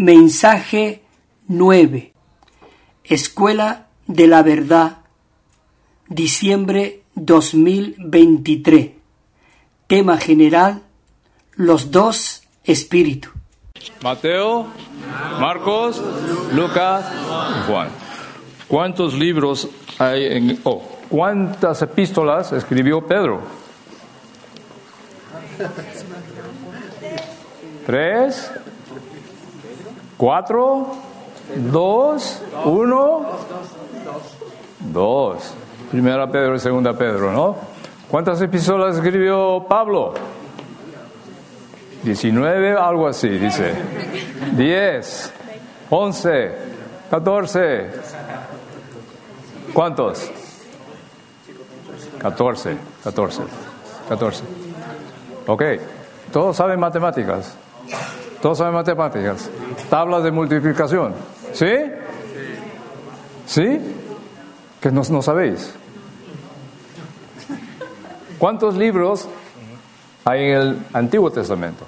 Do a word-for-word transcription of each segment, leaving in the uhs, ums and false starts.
Mensaje nueve. Escuela de la Verdad, diciembre dos mil veintitrés. Tema general: los dos espíritus. Mateo, Marcos, Lucas y Juan. ¿Cuántos libros hay en... Oh, ¿cuántas epístolas escribió Pedro? ¿Tres? ¿Cuatro? ¿Dos? ¿Uno? Dos. Primera Pedro y segunda Pedro, ¿no? ¿Cuántas epístolas escribió Pablo? Diecinueve, algo así, dice. Diez, once, catorce. ¿Cuántos? Catorce, catorce, catorce. Ok, todos saben matemáticas. Todos saben matemáticas. Tablas de multiplicación. ¿Sí? ¿Sí? Que no, no sabéis. ¿Cuántos libros hay en el Antiguo Testamento?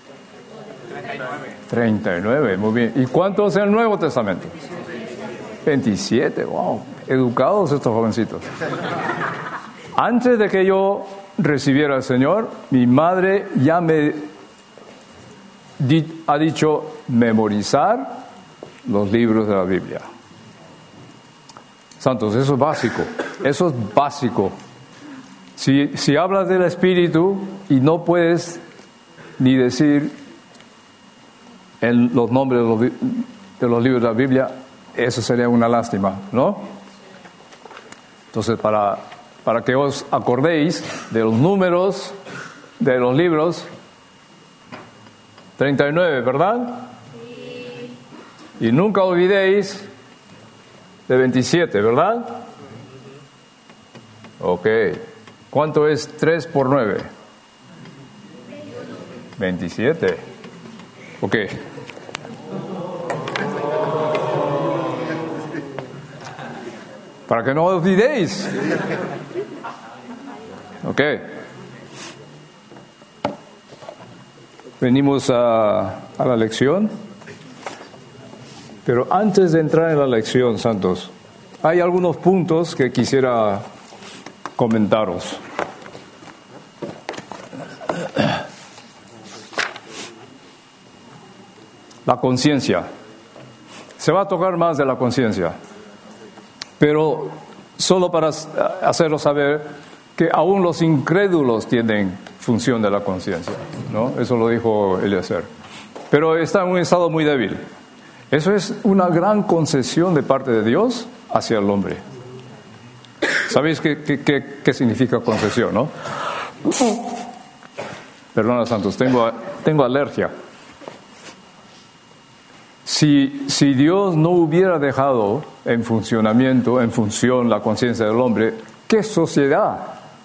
treinta y nueve, muy bien. ¿Y cuántos en el Nuevo Testamento? veintisiete, wow. Educados estos jovencitos. Antes de que yo recibiera al Señor, mi madre ya me di, ha dicho memorizar los libros de la Biblia. Santos, eso es básico. Eso es básico. Si, si hablas del Espíritu y no puedes ni decir en los nombres de los, de los libros de la Biblia, eso sería una lástima, ¿no? Entonces, para, para que os acordéis de los números de los libros, treinta y nueve, ¿verdad? Sí. Y nunca olvidéis de veintisiete, ¿verdad? Ok. ¿Cuánto es tres por nueve? veintisiete. Ok. Para que no olvidéis. Ok. Venimos a, a la lección. Pero antes de entrar en la lección, santos, hay algunos puntos que quisiera comentaros. La conciencia. Se va a tocar más de la conciencia, pero solo para haceros saber que aún los incrédulos tienen función de la conciencia, ¿no? Eso lo dijo Eliezer. Pero está en un estado muy débil. Eso es una gran concesión de parte de Dios hacia el hombre. ¿Sabéis qué, qué, qué, qué significa concesión, no? Perdona, santos, tengo, tengo alergia. Si, si Dios no hubiera dejado en funcionamiento, en función la conciencia del hombre, ¿qué sociedad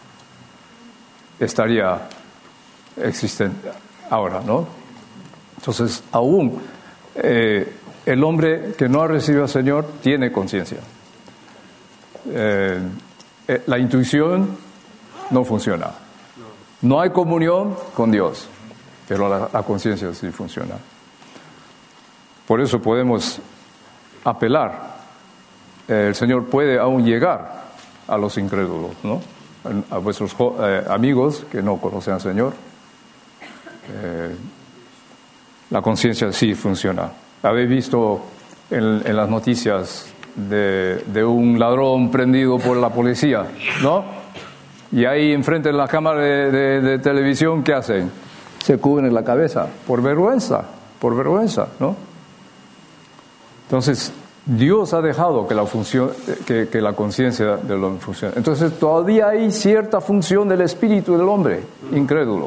estaría existente ahora, no? Entonces, aún eh, el hombre que no ha recibido al Señor tiene conciencia. Eh, eh, la intuición no funciona. No hay comunión con Dios, pero la, la conciencia sí funciona. Por eso podemos apelar. Eh, el Señor puede aún llegar a los incrédulos, ¿no? A vuestros eh, amigos que no conocen al Señor. Eh, la conciencia sí funciona. Habéis visto en, en las noticias de, de un ladrón prendido por la policía, ¿no? Y ahí enfrente de la cámara de, de, de televisión, ¿qué hacen? Se cubren la cabeza por vergüenza, por vergüenza, ¿no? Entonces, Dios ha dejado que la función, que, que la conciencia del hombre funcione. Entonces, todavía hay cierta función del espíritu del hombre incrédulo.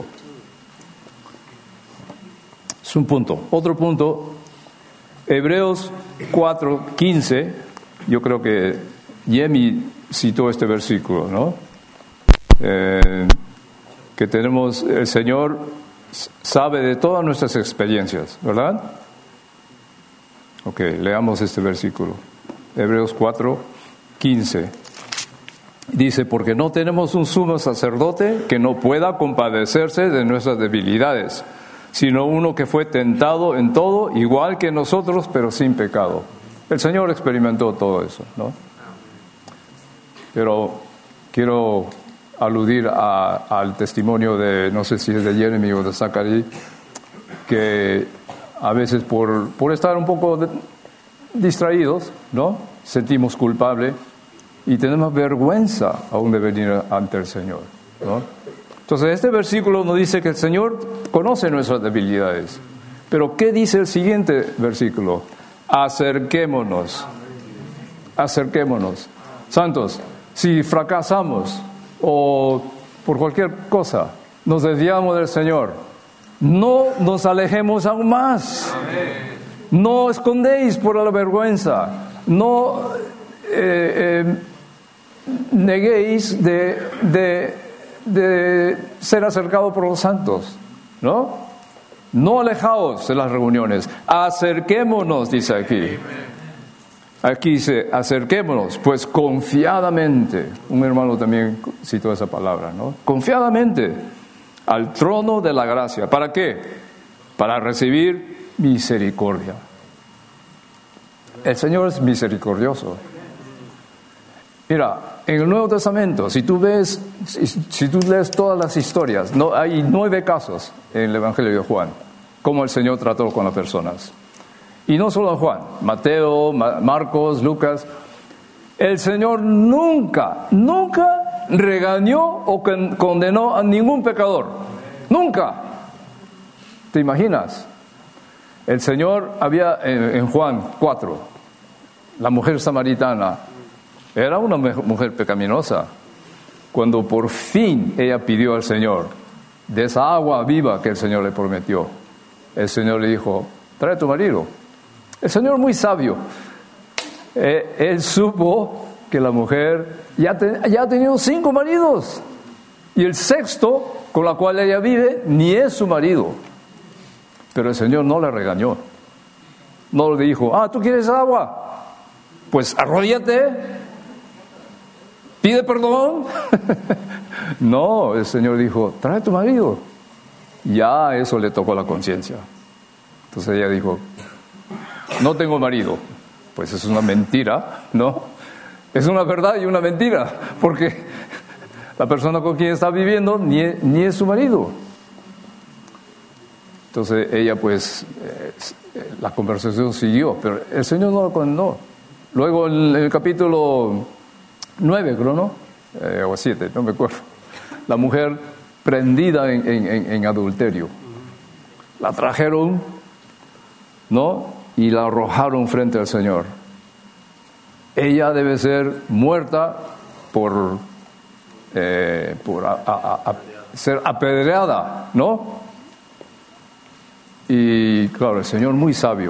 Es un punto. Otro punto, Hebreos cuatro quince, yo creo que Yemi citó este versículo, ¿no? Eh, que tenemos, el Señor sabe de todas nuestras experiencias, ¿verdad? Ok, leamos este versículo. Hebreos cuatro quince. Dice, porque no tenemos un sumo sacerdote que no pueda compadecerse de nuestras debilidades, sino uno que fue tentado en todo, igual que nosotros, pero sin pecado. El Señor experimentó todo eso, ¿no? Pero quiero aludir a, al testimonio de, no sé si es de Jeremy o de Zachary, que a veces por, por estar un poco de, distraídos, ¿no? Sentimos culpable y tenemos vergüenza aún de venir ante el Señor, ¿no? Entonces este versículo nos dice que el Señor conoce nuestras debilidades. Pero ¿qué dice el siguiente versículo? Acerquémonos. Acerquémonos. Santos, si fracasamos o por cualquier cosa nos desviamos del Señor, no nos alejemos aún más. Amén. No escondéis por la vergüenza. No eh, eh, neguéis de, de, de ser acercado por los santos, ¿no? No alejaos de las reuniones. Acerquémonos, dice aquí. Aquí dice, acerquémonos, pues confiadamente. Un hermano también citó esa palabra, ¿no? Confiadamente al trono de la gracia. ¿Para qué? Para recibir misericordia. El Señor es misericordioso. Mira, en el Nuevo Testamento, si tú ves, si, si tú lees todas las historias, no, hay nueve casos en el Evangelio de Juan, cómo el Señor trató con las personas. Y no solo Juan, Mateo, Ma- Marcos, Lucas. El Señor nunca, nunca regañó o con- condenó a ningún pecador. Nunca. ¿Te imaginas? El Señor había en, en Juan cuatro, la mujer samaritana. Era una mujer pecaminosa. Cuando por fin ella pidió al Señor de esa agua viva que el Señor le prometió, el Señor le dijo, trae a tu marido. El Señor muy sabio. Eh, él supo que la mujer ya, te, ya ha tenido cinco maridos. Y el sexto, con la cual ella vive, ni es su marido. Pero el Señor no le regañó. No le dijo, ah, ¿tú quieres agua? Pues arrodíllate. Pide perdón. No, el Señor dijo, trae a tu marido. Ya eso le tocó la conciencia. Entonces ella dijo, no tengo marido. Pues es una mentira, ¿no? Es una verdad y una mentira, porque la persona con quien está viviendo ni es, ni es su marido. Entonces ella pues, eh, la conversación siguió, pero el Señor no lo condenó. Luego en el capítulo nueve, creo, ¿no? Eh, o siete, no me acuerdo. La mujer prendida en, en, en adulterio. La trajeron, ¿no? Y la arrojaron frente al Señor. Ella debe ser muerta por, eh, por a, a, a ser apedreada, ¿no? Y claro, el Señor muy sabio.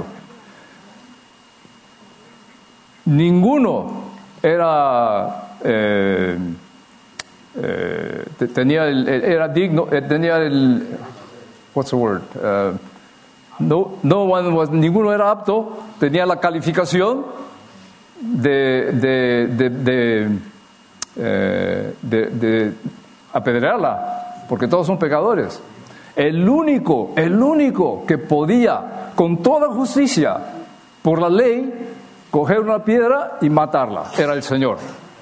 Ninguno era eh, eh, tenía el, era digno, tenía el what's the word uh, no no one was, ninguno era apto, tenía la calificación de de de de, eh, de, de apedrearla, porque todos son pecadores. El único, el único que podía con toda justicia por la ley coger una piedra y matarla era el Señor.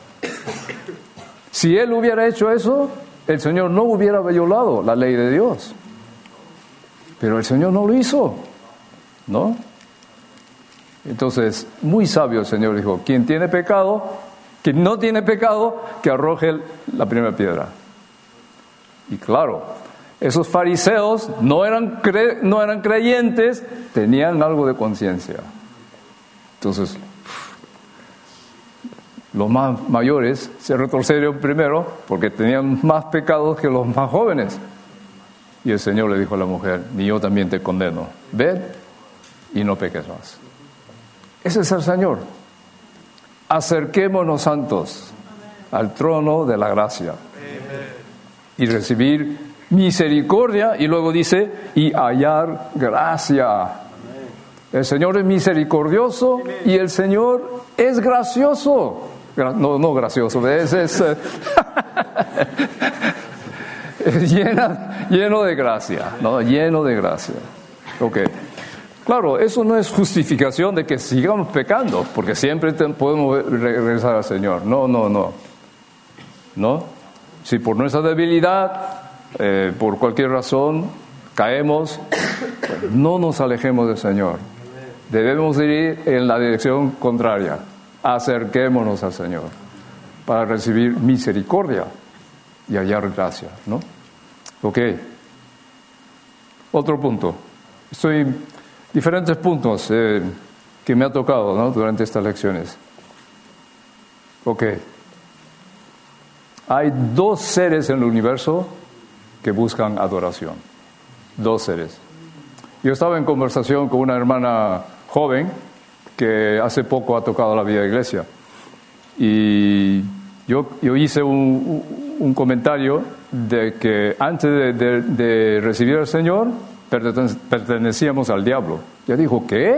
Si él hubiera hecho eso, el Señor no hubiera violado la ley de Dios. Pero el Señor no lo hizo, ¿no? Entonces, muy sabio el Señor dijo, quien tiene pecado, quien no tiene pecado, que arroje la primera piedra. Y claro, esos fariseos no eran, cre- no eran creyentes, tenían algo de conciencia. Entonces, los más mayores se retorcieron primero porque tenían más pecados que los más jóvenes. Y el Señor le dijo a la mujer, ni yo también te condeno. Ve y no peques más. Ese es el Señor. Acerquémonos, santos, al trono de la gracia. Y recibir misericordia, y luego dice, y hallar gracia. El Señor es misericordioso y el Señor es gracioso. No, no gracioso, es, es, es llena, lleno de gracia, ¿no? Lleno de gracia. Ok. Claro, eso no es justificación de que sigamos pecando, porque siempre te, podemos regresar al Señor. No, no, no. ¿No? Si por nuestra debilidad, eh, por cualquier razón, caemos, no nos alejemos del Señor. Debemos ir en la dirección contraria. Acerquémonos al Señor para recibir misericordia y hallar gracia, ¿no? Ok. Otro punto. Estoy diferentes puntos eh, que me ha tocado, ¿no? Durante estas lecciones. Ok. Hay dos seres en el universo que buscan adoración. Dos seres. Yo estaba en conversación con una hermana joven que hace poco ha tocado la vida de iglesia. Y yo, yo hice un, un comentario de que antes de, de, de recibir al Señor pertenecíamos al diablo. Ella dijo, ¿qué?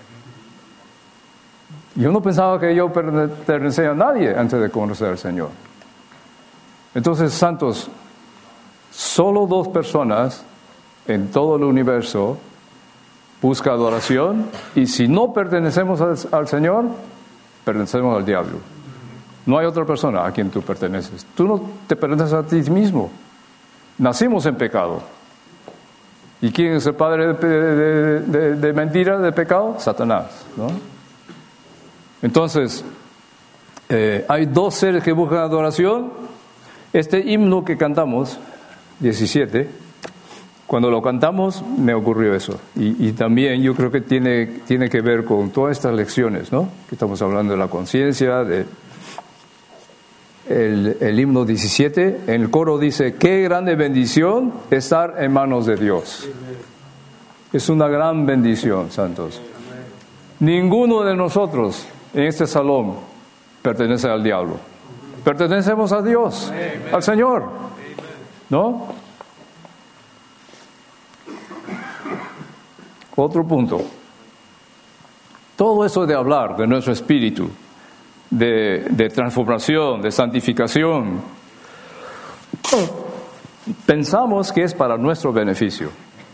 Yo no pensaba que yo pertenecía a nadie antes de conocer al Señor. Entonces, santos, solo dos personas en todo el universo buscan adoración, y si no pertenecemos al, al Señor, pertenecemos al diablo. No hay otra persona a quien tú perteneces. Tú no te perteneces a ti mismo. Nacimos en pecado. ¿Y quién es el padre de, de, de, de mentira, de pecado? Satanás, ¿no? Entonces, eh, hay dos seres que buscan adoración. Este himno que cantamos, diecisiete, cuando lo cantamos me ocurrió eso. Y, y también yo creo que tiene, tiene que ver con todas estas lecciones, ¿no? Que estamos hablando de la conciencia, de el, el himno diecisiete. En el coro dice, qué grande bendición estar en manos de Dios. Es una gran bendición, santos. Ninguno de nosotros en este salón pertenece al diablo. Pertenecemos a Dios, al Señor, ¿no? Otro punto. Todo eso de hablar de nuestro espíritu, de, de transformación, de santificación, pensamos que es para nuestro beneficio.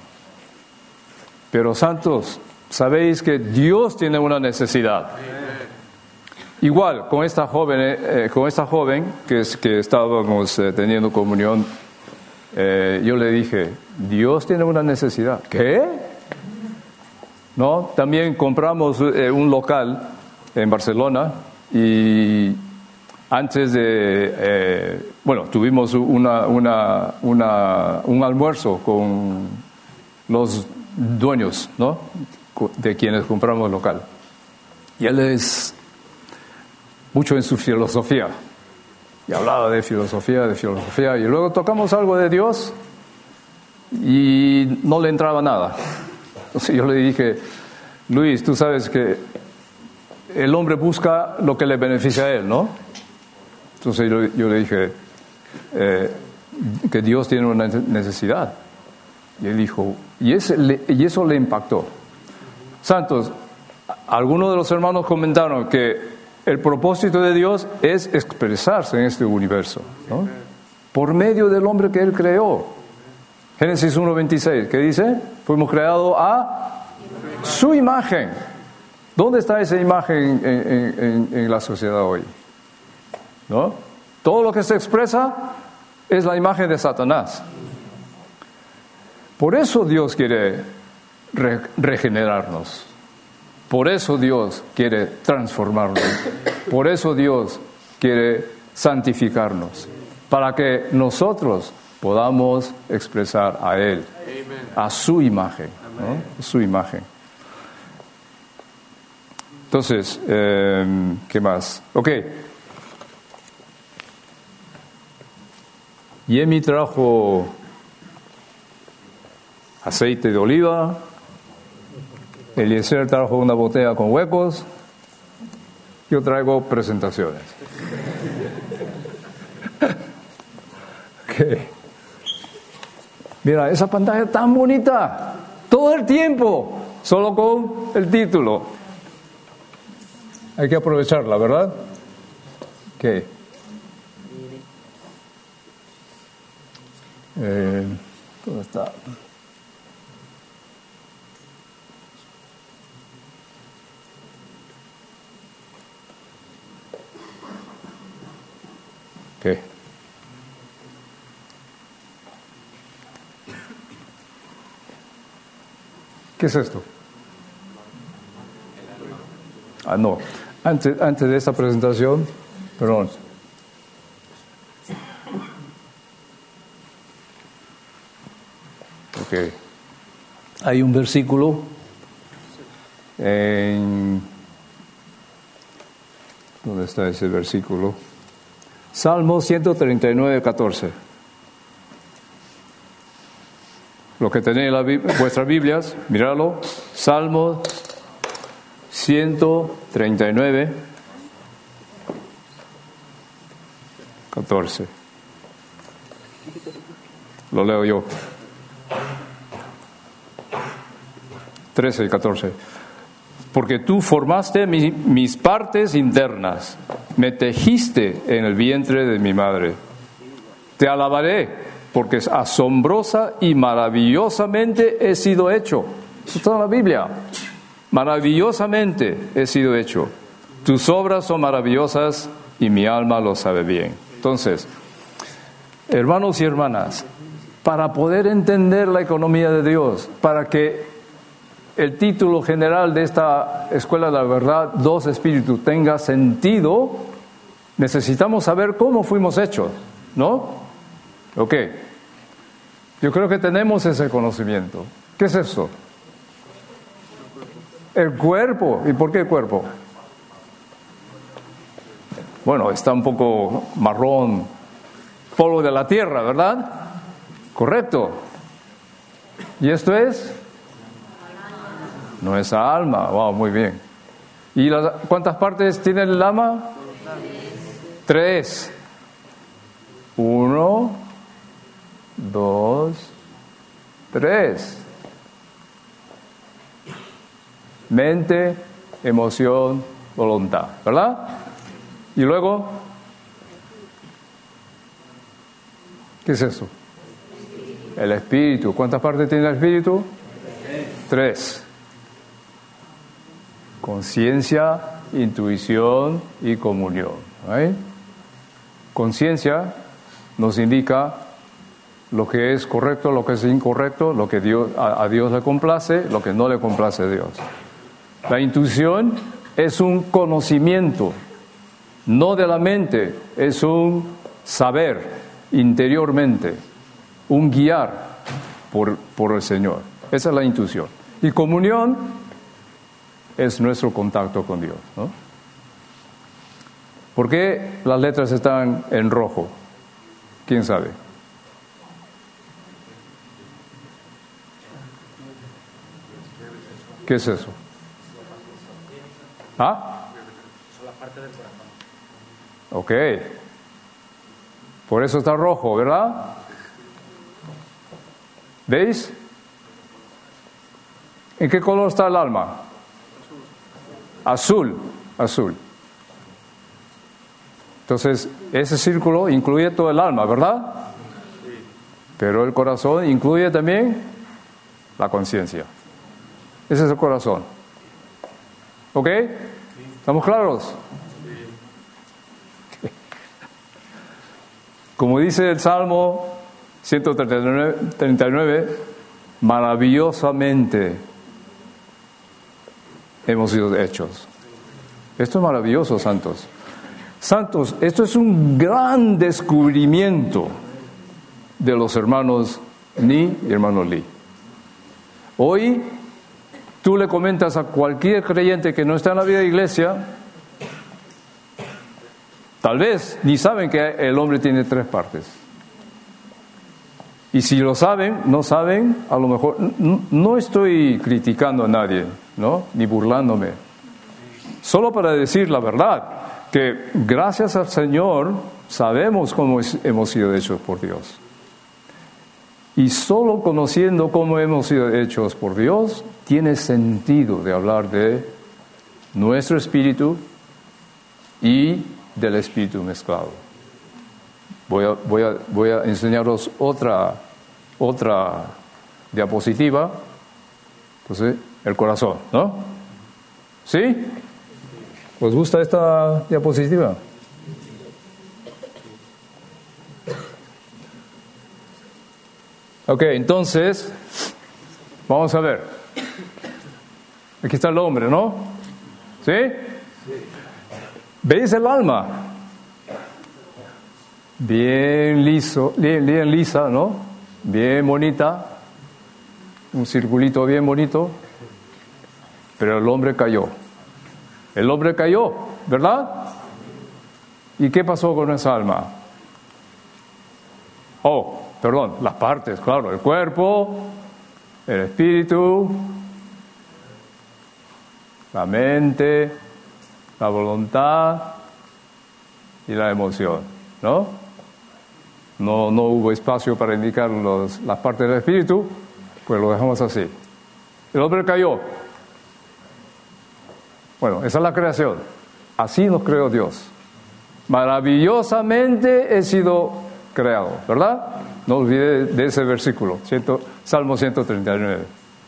Pero santos, sabéis que Dios tiene una necesidad. Igual, con esta joven, eh, con esta joven que, es, que estábamos eh, teniendo comunión, eh, yo le dije, Dios tiene una necesidad. ¿Qué? ¿No? También compramos eh, un local en Barcelona y antes de, eh, bueno, tuvimos una, una, una, un almuerzo con los dueños, ¿no? De quienes compramos el local. Y él es mucho en su filosofía. Y hablaba de filosofía, de filosofía. Y luego tocamos algo de Dios y no le entraba nada. Entonces yo le dije, Luis, tú sabes que el hombre busca lo que le beneficia a él, ¿no? Entonces yo, yo le dije eh, que Dios tiene una necesidad. Y él dijo, y, ese, y eso le impactó. Santos, algunos de los hermanos comentaron que el propósito de Dios es expresarse en este universo, ¿no? Por medio del hombre que Él creó. Génesis uno veintiséis, ¿qué dice? Fuimos creados a su imagen. ¿Dónde está esa imagen en, en, en, en la sociedad hoy? ¿No? Todo lo que se expresa es la imagen de Satanás. Por eso Dios quiere re- regenerarnos. Por eso Dios quiere transformarnos. Por eso Dios quiere santificarnos. Para que nosotros podamos expresar a Él, a su imagen, ¿no? Su imagen. Entonces, eh, ¿qué más? Ok. Yemi trajo aceite de oliva. Eliezer trajo una botella con huecos. Yo traigo presentaciones. Okay. Mira, esa pantalla tan bonita. Todo el tiempo. Solo con el título. Hay que aprovecharla, ¿verdad? Ok. Eh, ¿Dónde está? ¿Qué? ¿Qué es esto? Ah, no. Antes, antes de esta presentación, perdón. Okay. Hay un versículo en... ¿Dónde está ese versículo? Salmo ciento treinta y nueve, catorce. Lo que tenéis en la, vuestras Biblias, míralo. Salmo ciento treinta y nueve, catorce. Lo leo yo. trece y catorce. Porque tú formaste mi, mis partes internas, me tejiste en el vientre de mi madre. Te alabaré, porque asombrosa y maravillosamente he sido hecho. Eso está en la Biblia. Maravillosamente he sido hecho. Tus obras son maravillosas y mi alma lo sabe bien. Entonces, hermanos y hermanas, para poder entender la economía de Dios, para que el título general de esta Escuela de la Verdad, Dos Espíritus, tenga sentido, necesitamos saber cómo fuimos hechos, ¿no? Ok. Yo creo que tenemos ese conocimiento. ¿Qué es eso? El cuerpo. ¿Y por qué el cuerpo? Bueno, está un poco marrón, polvo de la tierra, ¿verdad? Correcto. ¿Y esto es? Nuestra alma. Wow, muy bien. ¿Y las, cuántas partes tiene el alma? Tres. Uno, dos, tres. Mente, emoción, voluntad, ¿verdad? Y luego, ¿qué es eso? El espíritu. ¿Cuántas partes tiene el espíritu? Tres. Conciencia, intuición y comunión. ¿Right? Conciencia nos indica lo que es correcto, lo que es incorrecto, lo que Dios, a, a Dios le complace, lo que no le complace a Dios. La intuición es un conocimiento, no de la mente, es un saber interiormente, un guiar por, por el Señor. Esa es la intuición. Y comunión es nuestro contacto con Dios, ¿no? ¿Por qué las letras están en rojo? ¿Quién sabe? ¿Qué es eso? ¿Ah? Son la parte del corazón. Ok. Por eso está rojo, ¿verdad? ¿Veis? ¿En qué color está el alma? Azul, azul. Entonces, ese círculo incluye todo el alma, ¿verdad? Pero el corazón incluye también la conciencia. Ese es el corazón. ¿Ok? ¿Estamos claros? Como dice el Salmo ciento treinta y nueve, maravillosamente hemos sido hechos. Esto es maravilloso, santos. Santos, esto es un gran descubrimiento de los hermanos Ni y hermano Lee. Hoy tú le comentas a cualquier creyente que no está en la vida de iglesia, tal vez ni saben que el hombre tiene tres partes. Y si lo saben, no saben, a lo mejor, no, no estoy criticando a nadie, ¿no? Ni burlándome. Solo para decir la verdad, que gracias al Señor sabemos cómo hemos sido hechos por Dios. Y solo conociendo cómo hemos sido hechos por Dios, tiene sentido de hablar de nuestro espíritu y del espíritu mezclado. Voy a, voy a, voy a enseñaros otra otra diapositiva. Entonces, el corazón, ¿no? ¿Sí? ¿Os gusta esta diapositiva? Ok, entonces, vamos a ver. Aquí está el hombre, ¿no? ¿Sí? ¿Veis el alma? Bien liso, bien, bien lisa, ¿no? Bien bonita. Un circulito bien bonito. Pero el hombre cayó. El hombre cayó, ¿verdad? ¿Y qué pasó con esa alma? Oh, perdón, las partes, claro, el cuerpo, el espíritu, la mente, la voluntad y la emoción, ¿no? No, no hubo espacio para indicar los, las partes del espíritu, pues lo dejamos así. El hombre cayó. Bueno, esa es la creación. Así nos creó Dios. Maravillosamente he sido creado, ¿verdad? No olvide de ese versículo, ciento, Salmo ciento treinta y nueve.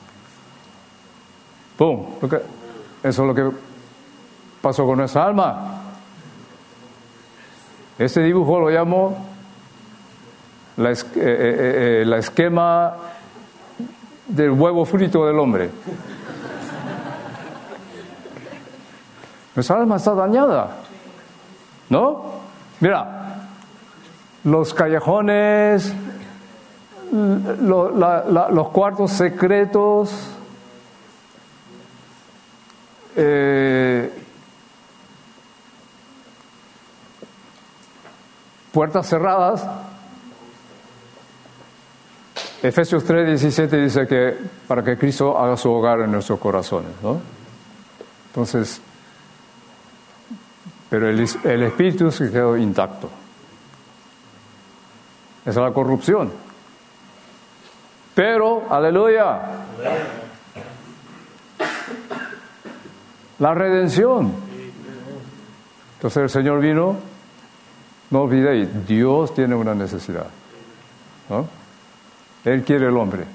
¡Pum! Eso es lo que pasó con nuestra alma. Este dibujo lo llamo la, es, eh, eh, eh, la esquema del huevo frito del hombre. Nuestra alma está dañada, ¿no? Mira, los callejones, lo, la, la, los cuartos secretos, eh, puertas cerradas. Efesios tres diecisiete dice que para que Cristo haga su hogar en nuestros corazones, ¿no? Entonces, pero el, el espíritu se quedó intacto. Esa es la corrupción. Pero, aleluya, la redención. Entonces el Señor vino, no olvidéis, Dios tiene una necesidad, ¿no? Él quiere el hombre.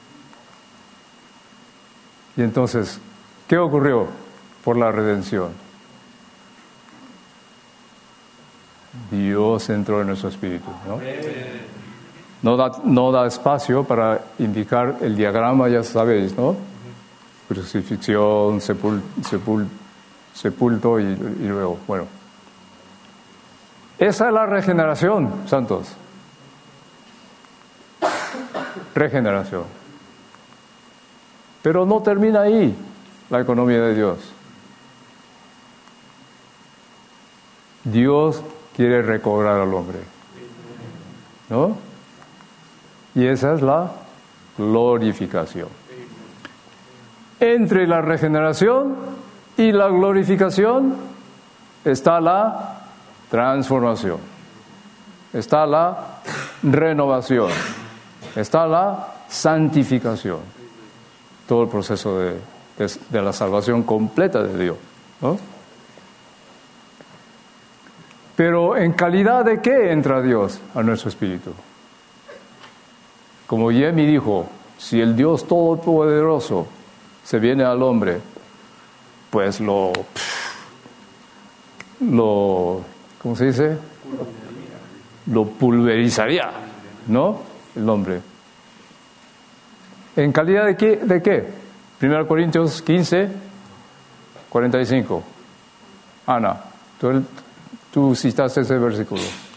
Y entonces, ¿qué ocurrió por la redención? Dios entró en nuestro espíritu, ¿no? No da, no da espacio para indicar el diagrama, ya sabéis, ¿no? Crucifixión, sepul, sepul, sepulto y, y luego, bueno. Esa es la regeneración, santos. Regeneración. Pero no termina ahí la economía de Dios. Dios quiere recobrar al hombre, ¿no? Y esa es la glorificación. Entre la regeneración y la glorificación está la transformación, está la renovación, está la santificación, todo el proceso de, de, de la salvación completa de Dios, ¿no? Pero ¿en calidad de qué entra Dios a nuestro espíritu? Como Yemi dijo, si el Dios Todopoderoso se viene al hombre, pues lo, lo, ¿cómo se dice? Lo pulverizaría, ¿no? El hombre. ¿En calidad de qué? ¿De qué? primera Corintios quince, cuarenta y cinco. Ana, tú, tú citaste ese versículo.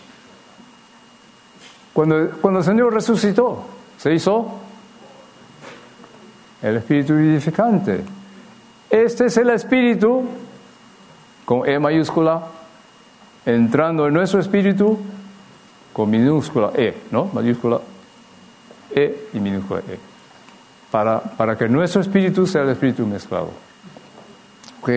Cuando, cuando el Señor resucitó, se hizo el Espíritu vivificante. Este es el Espíritu, con E mayúscula, entrando en nuestro espíritu, con minúscula E, ¿no? Mayúscula E y minúscula E. Para, para que nuestro espíritu sea el espíritu mezclado. Ok.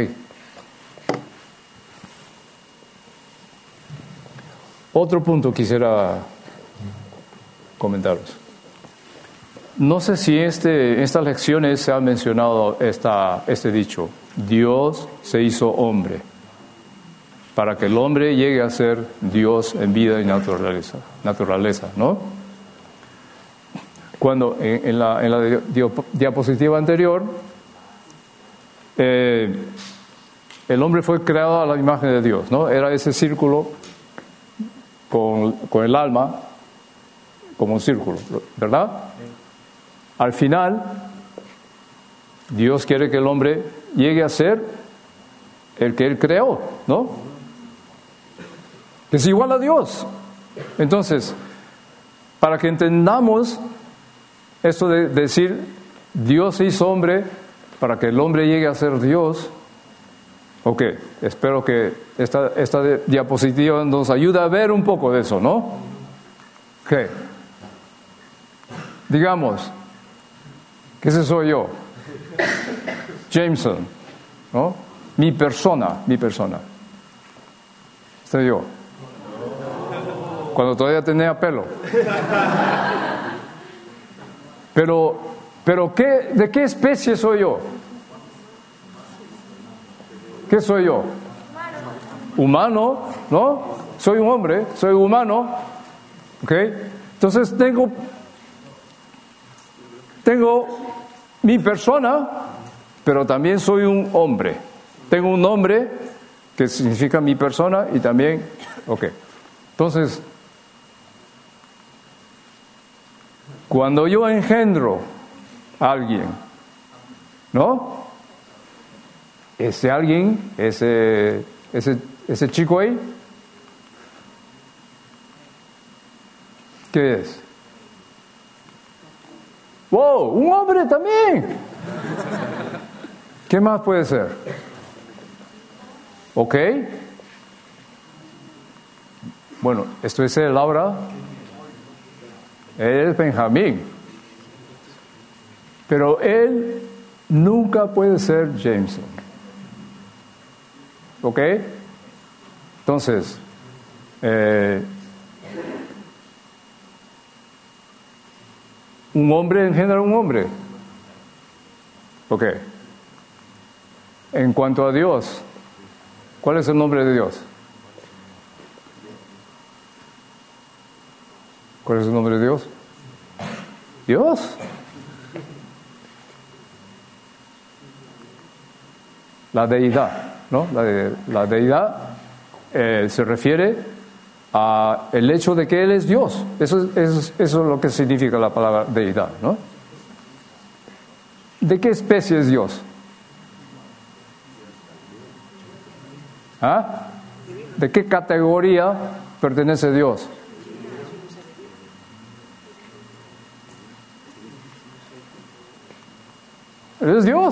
Otro punto quisiera comentaros. No sé si este, en estas lecciones se ha mencionado esta, este dicho: Dios se hizo hombre, para que el hombre llegue a ser Dios en vida y naturaleza, naturaleza, ¿no? cuando en, en, la, en la diapositiva anterior, eh, el hombre fue creado a la imagen de Dios, ¿no? Era ese círculo con, con el alma como un círculo, ¿verdad? Al final, Dios quiere que el hombre llegue a ser el que Él creó, ¿no? Es igual a Dios. Entonces, para que entendamos esto de decir Dios se hizo hombre, para que el hombre llegue a ser Dios, ok, espero que esta, esta diapositiva nos ayude a ver un poco de eso, ¿no? Ok. Digamos, que ese soy yo, Jameson, ¿no? Mi persona, mi persona. Soy yo. Cuando todavía tenía pelo. Pero, pero ¿qué, ¿de qué especie soy yo? ¿Qué soy yo? Humano, ¿no? Soy un hombre, soy humano, ¿ok? Entonces tengo, tengo mi persona, pero también soy un hombre. Tengo un nombre que significa mi persona y también, ok. Entonces, cuando yo engendro a alguien, ¿no? Ese alguien, ese, ese, ese chico ahí, ¿qué es? ¡Wow! ¡Un hombre también! ¿Qué más puede ser? ¿Ok? Bueno, esto es él ahora. Él es Benjamín. Pero él nunca puede ser Jameson. ¿Ok? Entonces, eh, un hombre engendra un hombre. ¿Ok? En cuanto a Dios, ¿cuál es el nombre de Dios? ¿Cuál es el nombre de Dios? Dios. La deidad, ¿no? La, de, la deidad eh, se refiere a el hecho de que Él es Dios. Eso, eso, eso es lo que significa la palabra deidad, ¿no? ¿De qué especie es Dios? ¿Ah? ¿De qué categoría pertenece Dios? Él es Dios.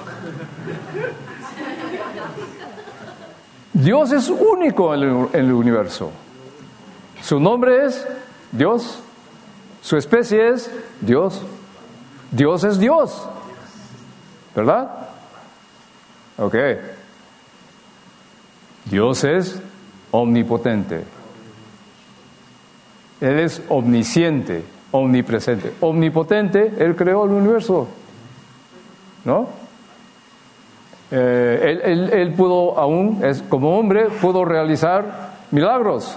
Dios es único en el, en el universo. Su nombre es Dios. Su especie es Dios. Dios es Dios. ¿Verdad? Ok. Dios es omnipotente. Él es omnisciente, omnipresente. Omnipotente, Él creó el universo. ¿No? Eh, él, él, él pudo aún, es, como hombre, pudo realizar milagros.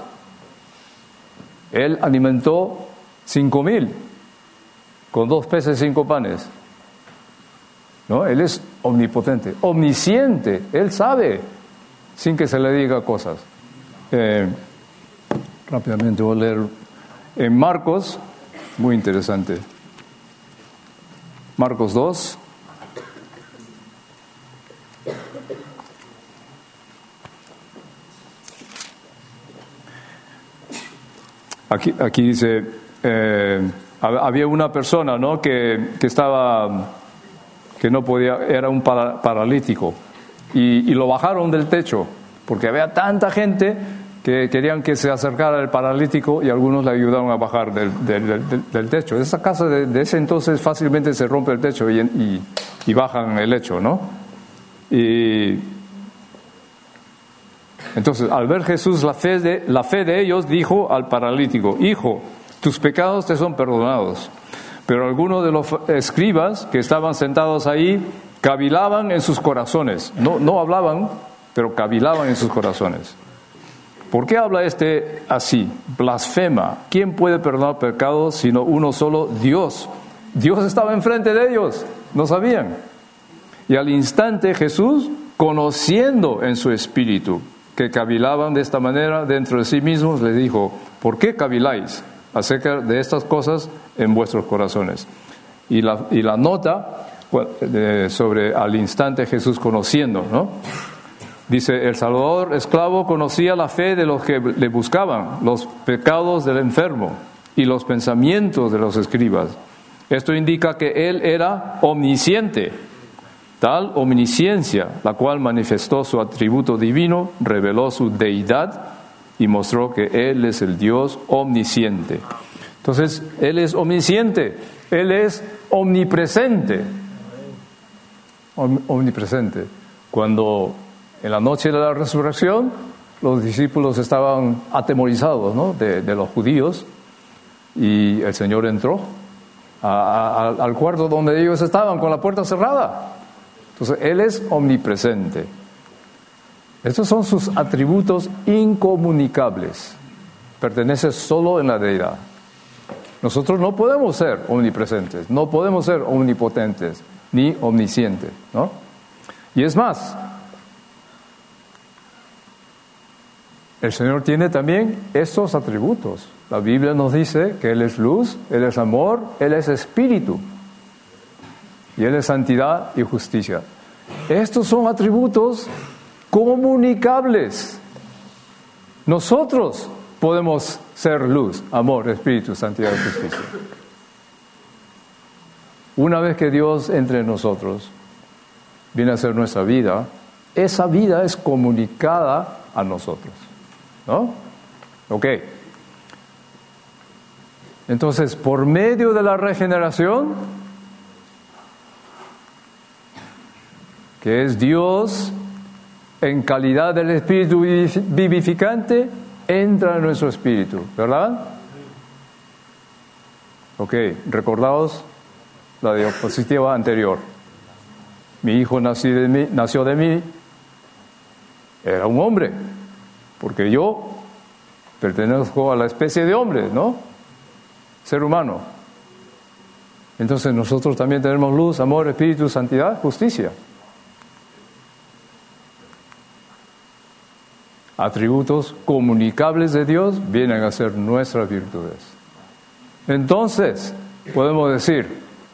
Él alimentó cinco mil con dos peces y cinco panes. ¿No? Él es omnipotente, omnisciente. Él sabe sin que se le diga cosas. Eh, rápidamente voy a leer en Marcos, muy interesante. Marcos dos. Aquí, aquí dice, eh, había una persona, ¿no? que, que estaba, que no podía, era un para, paralítico, y, y lo bajaron del techo, porque había tanta gente que querían que se acercara el paralítico y algunos le ayudaron a bajar del, del, del, del techo. Esa casa de, de ese entonces fácilmente se rompe el techo y, y, y bajan el lecho, ¿no? Y entonces, al ver Jesús la fe, de, la fe de ellos, dijo al paralítico: Hijo, tus pecados te son perdonados. Pero algunos de los escribas que estaban sentados ahí cavilaban en sus corazones. No, no hablaban, pero cavilaban en sus corazones. ¿por qué habla este así? Blasfema. ¿Quién puede perdonar pecados sino uno solo? Dios. Dios estaba enfrente de ellos, no sabían. Y al instante Jesús, conociendo en su espíritu que cavilaban de esta manera dentro de sí mismos, les dijo: ¿por qué caviláis acerca de estas cosas en vuestros corazones? Y la, y la nota eh, sobre al instante Jesús conociendo, ¿no? Dice: el Salvador esclavo conocía la fe de los que le buscaban, los pecados del enfermo y los pensamientos de los escribas. Esto indica que él era omnisciente. Tal omnisciencia, la cual manifestó su atributo divino, reveló su deidad y mostró que él es el Dios omnisciente. Entonces, él es omnisciente, él es omnipresente. Omnipresente. Cuando en la noche de la resurrección, los discípulos estaban atemorizados, ¿no?, de, de los judíos, y el Señor entró a, a, al cuarto donde ellos estaban con la puerta cerrada. Entonces, Él es omnipresente. Estos son sus atributos incomunicables. Pertenece solo en la deidad. Nosotros no podemos ser omnipresentes, no podemos ser omnipotentes, ni omniscientes, ¿no? Y es más, el Señor tiene también estos atributos. La Biblia nos dice que Él es luz, Él es amor, Él es espíritu. Y Él es santidad y justicia. Estos son atributos comunicables. Nosotros podemos ser luz, amor, espíritu, santidad y justicia. Una vez que Dios entre en nosotros, viene a ser nuestra vida, esa vida es comunicada a nosotros, ¿no? Ok. Entonces, por medio de la regeneración, que es Dios en calidad del Espíritu vivificante, entra en nuestro espíritu, ¿verdad? Ok, recordaos la diapositiva anterior. Mi hijo nació de mí, nació de mí, era un hombre, porque yo pertenezco a la especie de hombre, ¿no? Ser humano. Entonces nosotros también tenemos luz, amor, espíritu, santidad, justicia. Atributos comunicables de Dios vienen a ser nuestras virtudes. Entonces, podemos decir,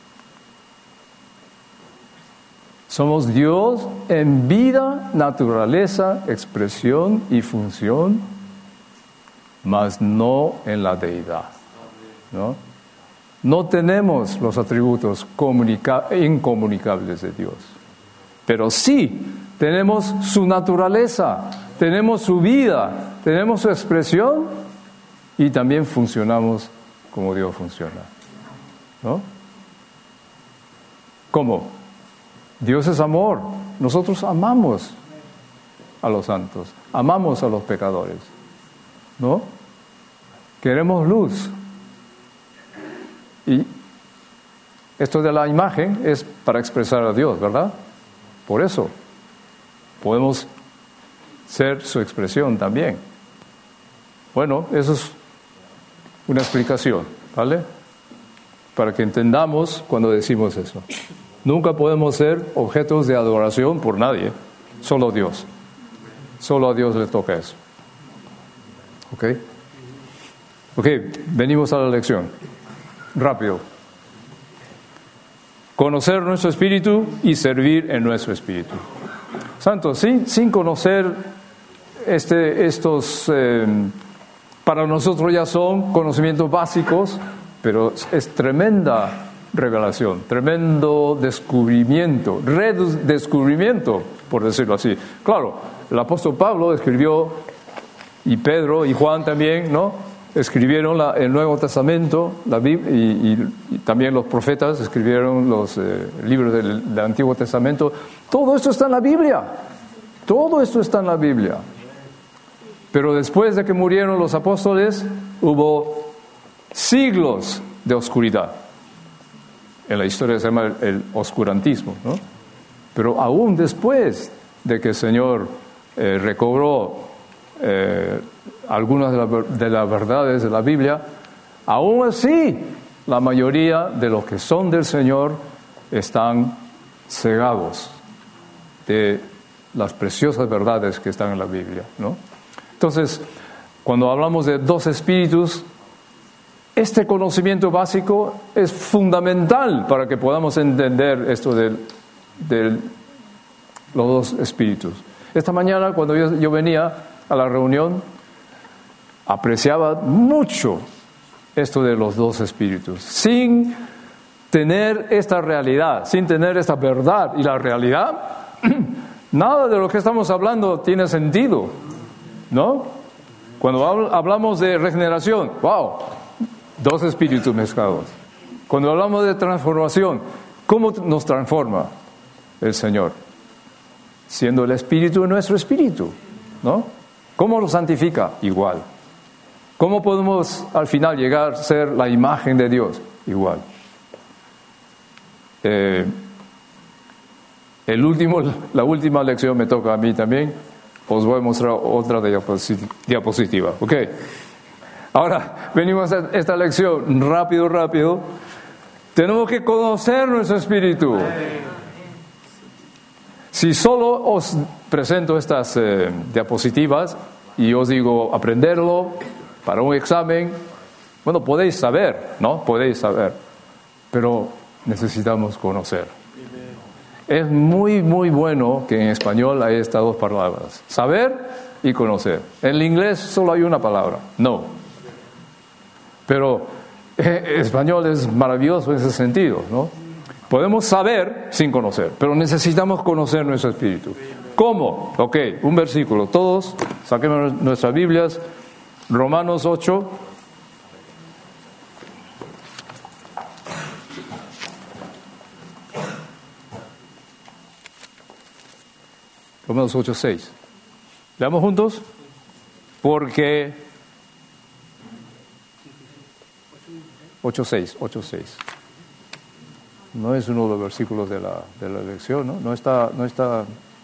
somos Dios en vida, naturaleza, expresión y función, mas no en la deidad, ¿no? No tenemos los atributos comunica- incomunicables de Dios, pero sí tenemos su naturaleza, tenemos su vida, tenemos su expresión y también funcionamos como Dios funciona, ¿no? ¿Cómo? Dios es amor. Nosotros amamos a los santos, amamos a los pecadores, ¿no? Queremos luz. Y esto de la imagen es para expresar a Dios, ¿verdad? Por eso podemos ser su expresión también. Bueno, eso es una explicación, ¿vale? Para que entendamos cuando decimos eso. Nunca podemos ser objetos de adoración por nadie, solo Dios. Solo a Dios le toca eso. ¿Ok? Ok, venimos a la lección. Rápido. Conocer nuestro espíritu y servir en nuestro espíritu. Santos, sin, sin conocer este, estos, eh, para nosotros ya son conocimientos básicos, pero es tremenda revelación, tremendo descubrimiento, redescubrimiento, por decirlo así. Claro, el apóstol Pablo escribió, y Pedro y Juan también, ¿no? Escribieron la, el Nuevo Testamento, la Biblia, y, y, y también los profetas escribieron los eh, libros del, del Antiguo Testamento. Todo esto está en la Biblia. Todo esto está en la Biblia. Pero después de que murieron los apóstoles, hubo siglos de oscuridad. En la historia se llama el, el oscurantismo, ¿no? Pero aún después de que el Señor eh, recobró eh, algunas de, la, de las verdades de la Biblia, aún así, la mayoría de los que son del Señor están cegados de las preciosas verdades que están en la Biblia, ¿no? Entonces, cuando hablamos de dos espíritus, este conocimiento básico es fundamental para que podamos entender esto de, de los dos espíritus. Esta mañana, cuando yo, yo venía a la reunión, apreciaba mucho esto de los dos espíritus, sin tener esta realidad, sin tener esta verdad y la realidad, nada de lo que estamos hablando tiene sentido, ¿no? Cuando hablamos de regeneración, wow, dos espíritus mezclados. Cuando hablamos de transformación, ¿cómo nos transforma el Señor? Siendo el espíritu nuestro espíritu, ¿no? ¿Cómo lo santifica? Igual. ¿Cómo podemos al final llegar a ser la imagen de Dios? Igual. Eh, el último, la última lección me toca a mí también. Os voy a mostrar otra diapositiva. Ok. Ahora, venimos a esta lección rápido, rápido. Tenemos que conocer nuestro espíritu. Si solo os presento estas eh, diapositivas y os digo aprenderlo para un examen, bueno, podéis saber, ¿no? Podéis saber, pero necesitamos conocer. Es muy, muy bueno que en español hay estas dos palabras, saber y conocer. En el inglés solo hay una palabra, no. Pero eh, español es maravilloso en ese sentido, ¿no? Podemos saber sin conocer, pero necesitamos conocer nuestro espíritu. ¿Cómo? Ok, un versículo. Todos saquemos nuestras Biblias. Romanos ocho. Romanos ocho, seis. ¿Leamos juntos? Porque... ocho, seis, ocho, seis. No es uno de los versículos de la, de la lección, ¿no? No está... No está...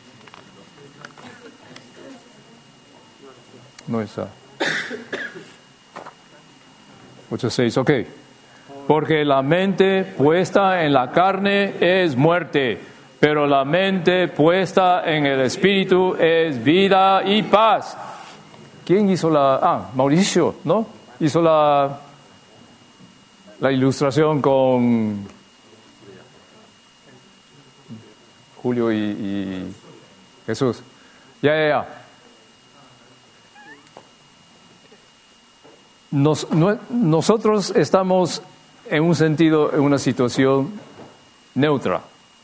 No está... ocho seis, ok. Porque la mente puesta en la carne es muerte, pero la mente puesta en el espíritu es vida y paz. ¿Quién hizo la...? Ah, Mauricio, ¿no? Hizo la, la ilustración con Julio y, y Jesús. Ya, ya, ya. Nos, no, nosotros estamos en un sentido, en una situación neutra.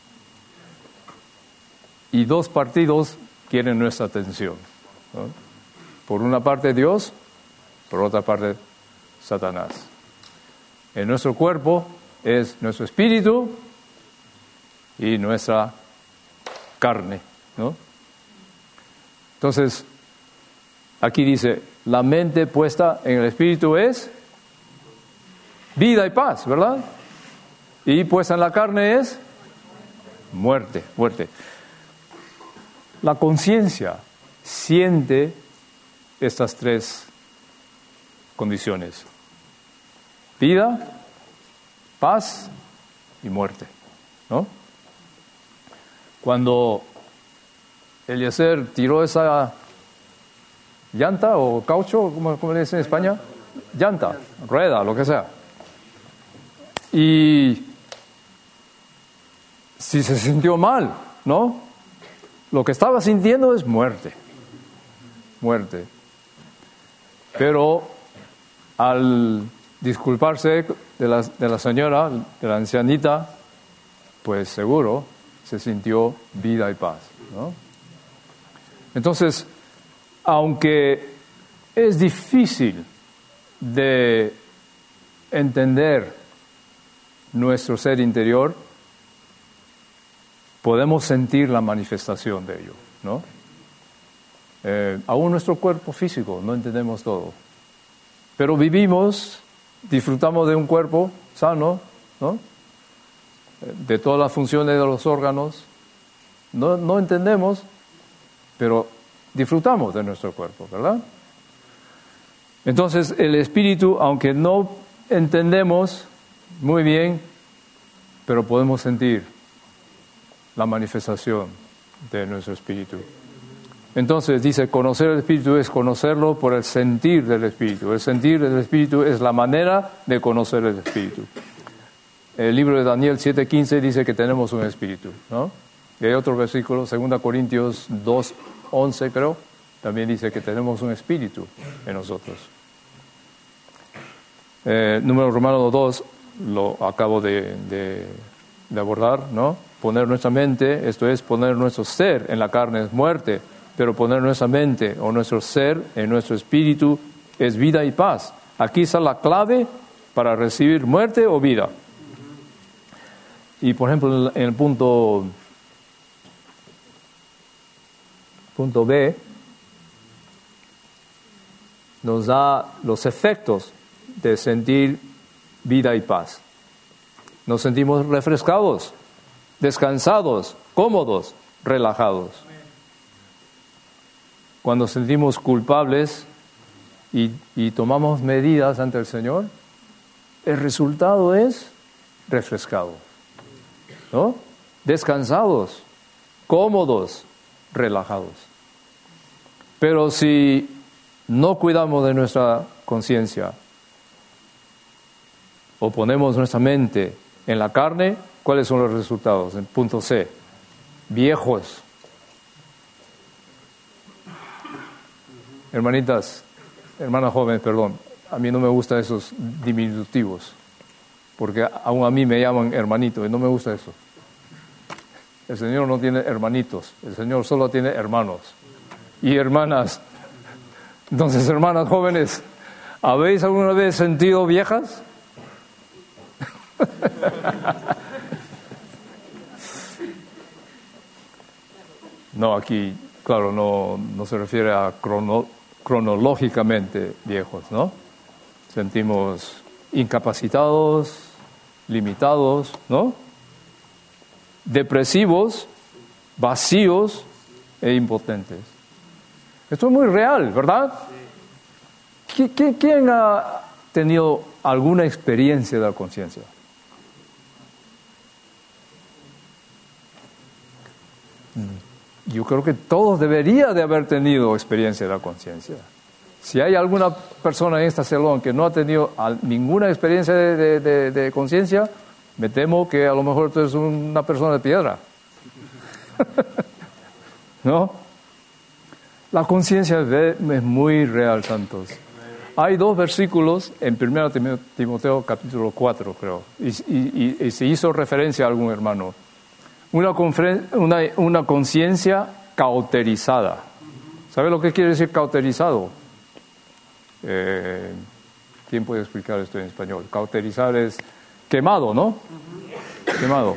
Y dos partidos quieren nuestra atención, ¿no? Por una parte Dios, por otra parte Satanás. En nuestro cuerpo es nuestro espíritu y nuestra carne, ¿no? Entonces, aquí dice, la mente puesta en el espíritu es vida y paz, ¿verdad? Y puesta en la carne es muerte, muerte. La conciencia siente estas tres condiciones: vida, paz y muerte, ¿no? Cuando Eliezer tiró esa llanta o caucho, ¿cómo, cómo le dicen en España? Llanta, rueda, lo que sea. Y si se sintió mal, ¿no? Lo que estaba sintiendo es muerte, muerte. Pero al disculparse de la, de la señora, de la ancianita, pues seguro se sintió vida y paz, ¿no? Entonces, aunque es difícil de entender nuestro ser interior, podemos sentir la manifestación de ello, ¿no? Eh, aún nuestro cuerpo físico no entendemos todo, pero vivimos, disfrutamos de un cuerpo sano, ¿no? De todas las funciones de los órganos, no, no entendemos, pero disfrutamos de nuestro cuerpo, ¿verdad? Entonces, el espíritu, aunque no entendemos muy bien, pero podemos sentir la manifestación de nuestro espíritu. Entonces, dice, conocer el espíritu es conocerlo por el sentir del espíritu. El sentir del espíritu es la manera de conocer el espíritu. El libro de Daniel siete quince dice que tenemos un espíritu, ¿no? Y hay otro versículo, dos Corintios dos once, creo, también dice que tenemos un espíritu en nosotros. Eh, número romano dos, lo acabo de, de, de abordar, ¿no? Poner nuestra mente, esto es poner nuestro ser en la carne es muerte, pero poner nuestra mente o nuestro ser en nuestro espíritu es vida y paz. Aquí está la clave para recibir muerte o vida. Y por ejemplo, en el punto, punto B, nos da los efectos de sentir vida y paz. Nos sentimos refrescados, descansados, cómodos, relajados. Cuando sentimos culpables y, y tomamos medidas ante el Señor, el resultado es refrescado, ¿no? Descansados, cómodos, relajados. Pero si no cuidamos de nuestra conciencia o ponemos nuestra mente en la carne, ¿cuáles son los resultados? En punto C, viejos. Hermanitas, hermanas jóvenes, perdón, a mí no me gustan esos diminutivos, porque aún a mí me llaman hermanito y no me gusta eso. El Señor no tiene hermanitos, el Señor solo tiene hermanos y hermanas. Entonces, hermanas jóvenes, ¿habéis alguna vez sentido viejas? No, aquí, claro, no, no se refiere a crono, cronológicamente viejos, ¿no? Sentimos incapacitados, limitados, ¿no? Depresivos, vacíos e impotentes. Esto es muy real, ¿verdad? Sí. ¿Quién ha tenido alguna experiencia de la conciencia? Yo creo que todos deberían de haber tenido experiencia de la conciencia. Si hay alguna persona en este salón que no ha tenido ninguna experiencia de, de, de, de conciencia, me temo que a lo mejor tú eres una persona de piedra. ¿No? La conciencia es muy real, santos. Hay dos versículos en primero Timoteo capítulo cuatro, creo, y, y, y, y se hizo referencia a algún hermano. Una, una, una conciencia cauterizada. ¿Sabe lo que quiere decir cauterizado? Eh, ¿Quién puede explicar esto en español? Cauterizar es quemado, ¿no? Quemado.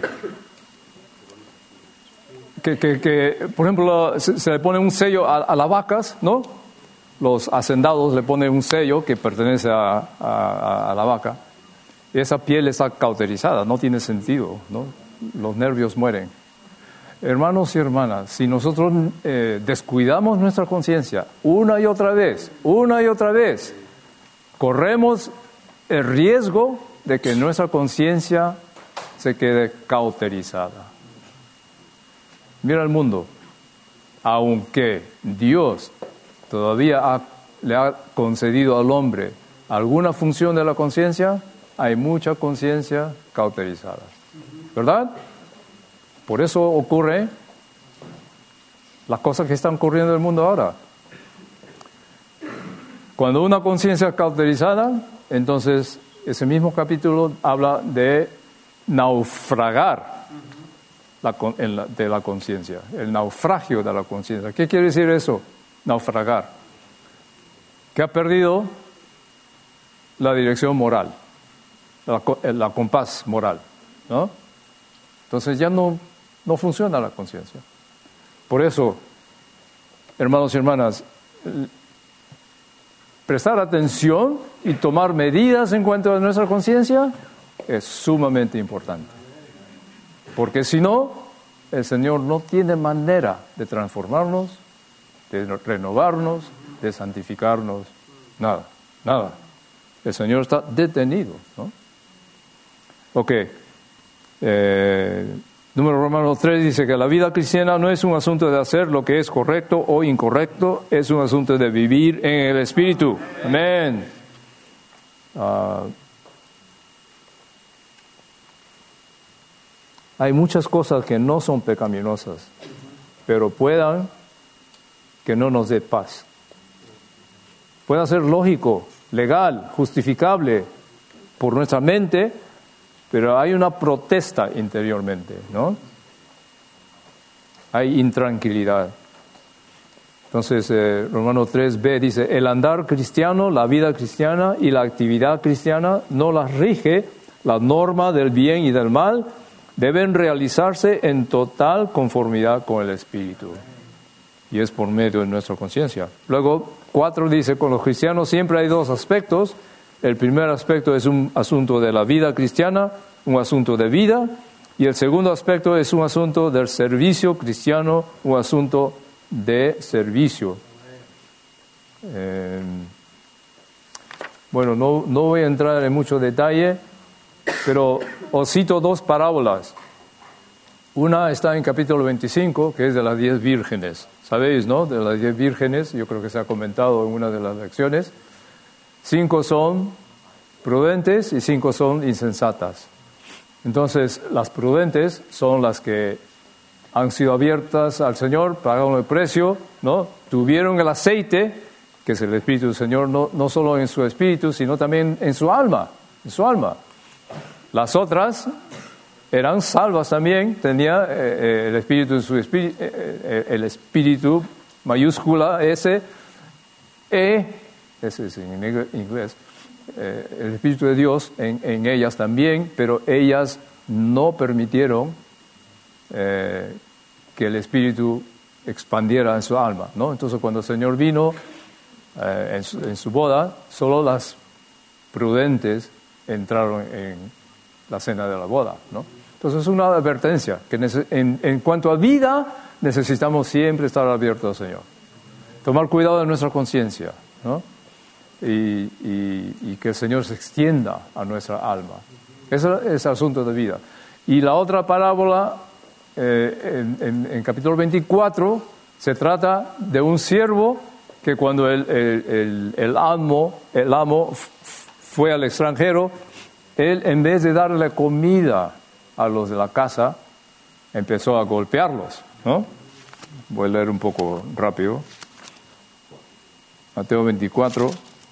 Que, que, que, por ejemplo, se, se le pone un sello a, a las vacas, ¿no? Los hacendados le ponen un sello que pertenece a, a, a la vaca. Y esa piel está cauterizada, no tiene sentido, ¿no? Los nervios mueren. Hermanos y hermanas, si nosotros eh, descuidamos nuestra conciencia una y otra vez, una y otra vez, corremos el riesgo de que nuestra conciencia se quede cauterizada. Mira el mundo. Aunque Dios todavía ha, le ha concedido al hombre alguna función de la conciencia, hay mucha conciencia cauterizada. ¿Verdad? Por eso ocurre las cosas que están ocurriendo en el mundo ahora. Cuando una conciencia es cauterizada, entonces ese mismo capítulo habla de naufragar la, en la, de la conciencia, el naufragio de la conciencia. ¿Qué quiere decir eso? Naufragar. Que ha perdido la dirección moral, la, la compás moral, ¿no? Entonces ya no, no funciona la conciencia. Por eso, hermanos y hermanas, prestar atención y tomar medidas en cuanto a nuestra conciencia es sumamente importante. Porque si no, el Señor no tiene manera de transformarnos de renovarnos, de santificarnos, nada, nada. El Señor está detenido, ¿no? Ok. Eh, número Romanos tres dice que la vida cristiana no es un asunto de hacer lo que es correcto o incorrecto, es un asunto de vivir en el Espíritu. Amén. Uh, hay muchas cosas que no son pecaminosas, pero puedan que no nos dé paz. Puede ser lógico, legal, justificable por nuestra mente, pero hay una protesta interiormente, ¿no? Hay intranquilidad. Entonces, eh, Romanos tres b dice, el andar cristiano, la vida cristiana y la actividad cristiana no las rige la norma del bien y del mal, deben realizarse en total conformidad con el Espíritu. Y es por medio de nuestra conciencia. Luego, cuatro dice, con los cristianos siempre hay dos aspectos. El primer aspecto es un asunto de la vida cristiana, un asunto de vida. Y el segundo aspecto es un asunto del servicio cristiano, un asunto de servicio. Eh, bueno, no, no voy a entrar en mucho detalle, pero os cito dos parábolas. Una está en capítulo veinticinco, que es de las diez vírgenes. Sabéis, ¿no? De las diez vírgenes, yo creo que se ha comentado en una de las lecciones. Cinco son prudentes y cinco son insensatas. Entonces, las prudentes son las que han sido abiertas al Señor, pagaron el precio, ¿no? Tuvieron el aceite, que es el Espíritu del Señor, no, no solo en su espíritu, sino también en su alma, en su alma. Las otras eran salvas también, tenía eh, eh, el espíritu en su espíritu, eh, eh, el espíritu mayúscula S, E, ese es en inglés, eh, el Espíritu de Dios en, en ellas también, pero ellas no permitieron eh, que el Espíritu expandiera en su alma, ¿no? Entonces, cuando el Señor vino eh, en, su, en su boda, solo las prudentes entraron en la cena de la boda, ¿no? Entonces, es una advertencia que en, en cuanto a vida, necesitamos siempre estar abiertos al Señor. Tomar cuidado de nuestra conciencia, ¿no? Y, y, y que el Señor se extienda a nuestra alma. Ese es el asunto de vida. Y la otra parábola, eh, en, en, en capítulo veinticuatro, se trata de un siervo que cuando el, el, el, el amo, el amo f- fue al extranjero, él en vez de darle comida a los de la casa, empezó a golpearlos, ¿no? Voy a leer un poco rápido. Mateo veinticuatro.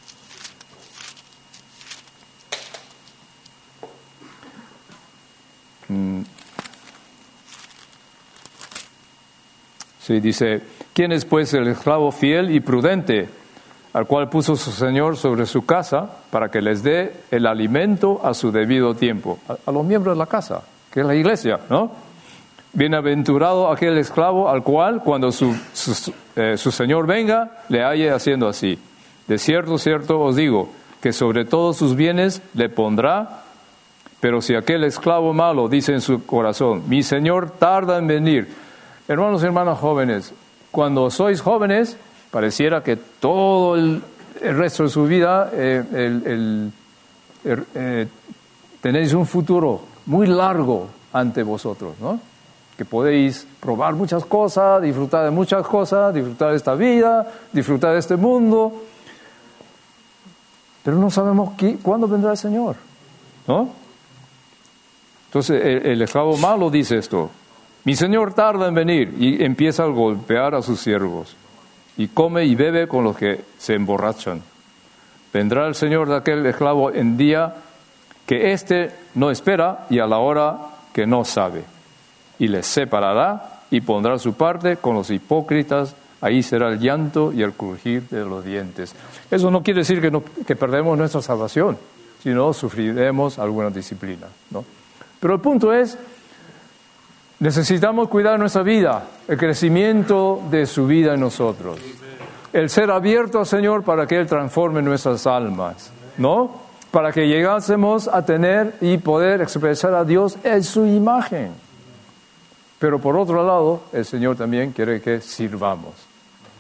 Sí, dice, ¿quién es pues el esclavo fiel y prudente, al cual puso su señor sobre su casa para que les dé el alimento a su debido tiempo? A, a los miembros de la casa, que es la iglesia, ¿no? Bienaventurado aquel esclavo al cual, cuando su, su, eh, su señor venga, le halle haciendo así. De cierto, cierto os digo, que sobre todos sus bienes le pondrá. Pero si aquel esclavo malo dice en su corazón, mi señor tarda en venir. Hermanos y hermanas jóvenes, cuando sois jóvenes, pareciera que todo el, el resto de su vida eh, el, el, el, eh, tenéis un futuro muy largo ante vosotros, ¿no? Que podéis probar muchas cosas, disfrutar de muchas cosas, disfrutar de esta vida, disfrutar de este mundo. Pero no sabemos qué, cuándo vendrá el Señor, ¿no? Entonces el, el esclavo malo dice esto, mi señor tarda en venir, y empieza a golpear a sus siervos, y come y bebe con los que se emborrachan. Vendrá el señor de aquel esclavo en día que éste no espera y a la hora que no sabe, y les separará y pondrá su parte con los hipócritas. Ahí será el llanto y el crujir de los dientes. Eso no quiere decir que, no, que perdemos nuestra salvación, sino sufriremos alguna disciplina, ¿no? Pero el punto es, necesitamos cuidar nuestra vida, el crecimiento de su vida en nosotros, el ser abierto al Señor para que Él transforme nuestras almas, ¿no? Para que llegásemos a tener y poder expresar a Dios en su imagen. Pero por otro lado, el Señor también quiere que sirvamos.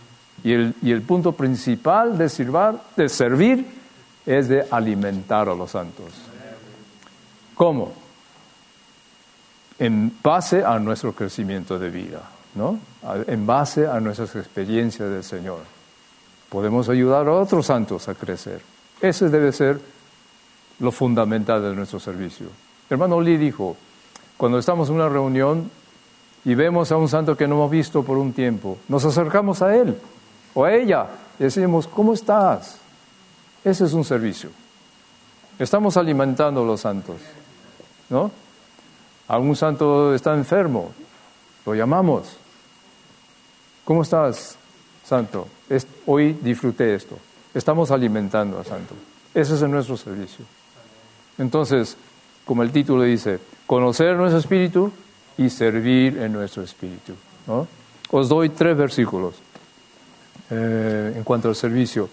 Y el, y el punto principal de, sirvar, de servir es de alimentar a los santos. ¿Cómo? En base a nuestro crecimiento de vida, ¿no? En base a nuestras experiencias del Señor. Podemos ayudar a otros santos a crecer. Ese debe ser lo fundamental de nuestro servicio. Hermano Lee dijo, cuando estamos en una reunión y vemos a un santo que no hemos visto por un tiempo, nos acercamos a él o a ella y decimos, ¿cómo estás? Ese es un servicio. Estamos alimentando a los santos, ¿no? Algún santo está enfermo, lo llamamos. ¿Cómo estás, santo? Es, hoy disfruté esto. Estamos alimentando al santo. Ese es nuestro servicio. Entonces, como el título dice, conocer nuestro espíritu y servir en nuestro espíritu, ¿no? Os doy tres versículos eh, en cuanto al servicio.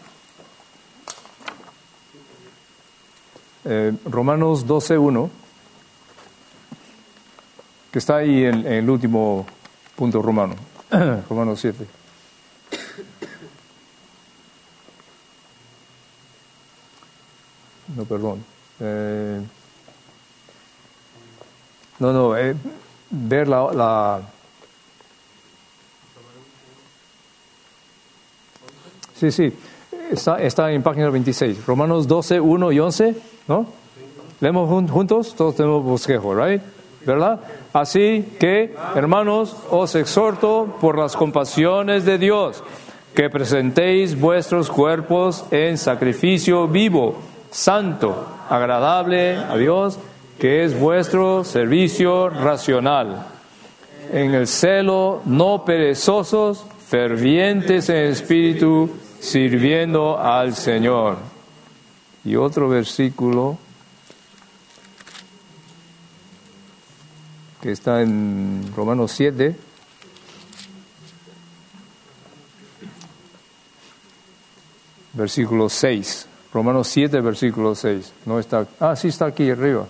Eh, Romanos doce uno, que está ahí en, en el último punto romano, Romanos siete. No, perdón. Eh, no, no, eh, ver la, la... Sí, sí, está, está en página veintiséis, Romanos doce, uno y once, ¿no? Leemos juntos, todos tenemos bosquejo, ¿right? ¿Verdad? Así que, hermanos, os exhorto por las compasiones de Dios, que presentéis vuestros cuerpos en sacrificio vivo, santo, agradable a Dios, que es vuestro servicio racional. En el celo, no perezosos, fervientes en espíritu, sirviendo al Señor. Y otro versículo que está en Romanos siete. Versículo seis. Romanos siete, versículo seis. No está, ah, sí está aquí arriba.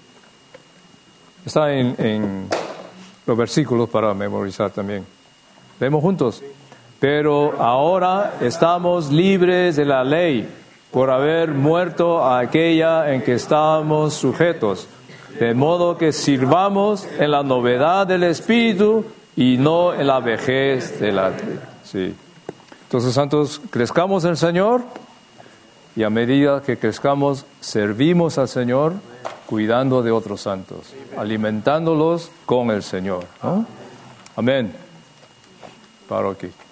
Está en, en los versículos para memorizar también. Leemos juntos. Pero ahora estamos libres de la ley por haber muerto a aquella en que estábamos sujetos, de modo que sirvamos en la novedad del Espíritu y no en la vejez de la ley. Sí. Entonces, santos, crezcamos en el Señor y a medida que crezcamos, servimos al Señor cuidando de otros santos, alimentándolos con el Señor, ¿no? Amén. Paro aquí.